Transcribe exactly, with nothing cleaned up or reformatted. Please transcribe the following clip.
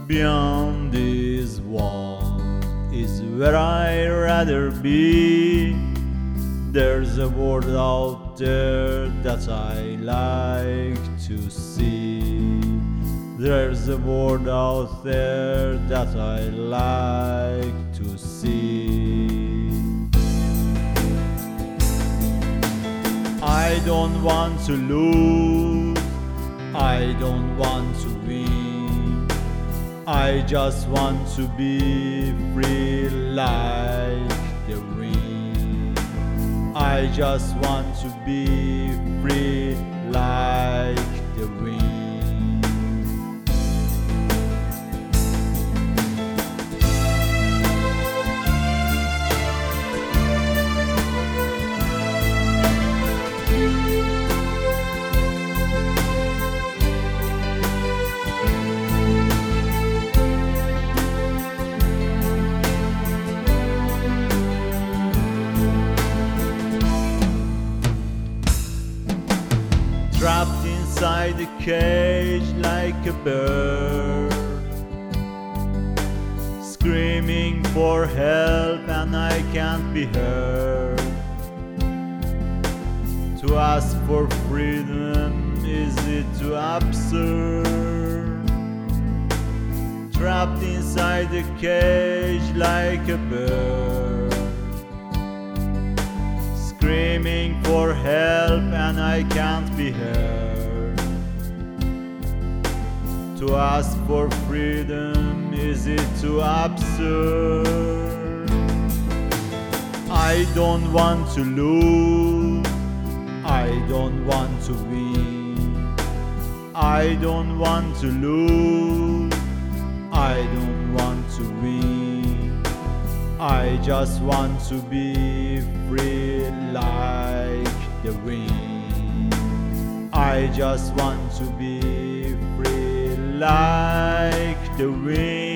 Beyond this wall is where I'd rather be. There's a world out there that I like to see. There's a world out there that I like to see. I don't want to lose, I don't want to win. I just want to be free like the wind. I just want to be free like the wind. Trapped inside the cage like a bird, screaming for help and I can't be heard. To ask for freedom, is it too absurd? Trapped inside the cage like a bird, screaming for help and I can't be heard. To ask for freedom, is it too absurd? I don't want to lose, I don't want to win. I don't want to lose, I don't want to win. I just want to be free like the wind. I just want to be free like the wind.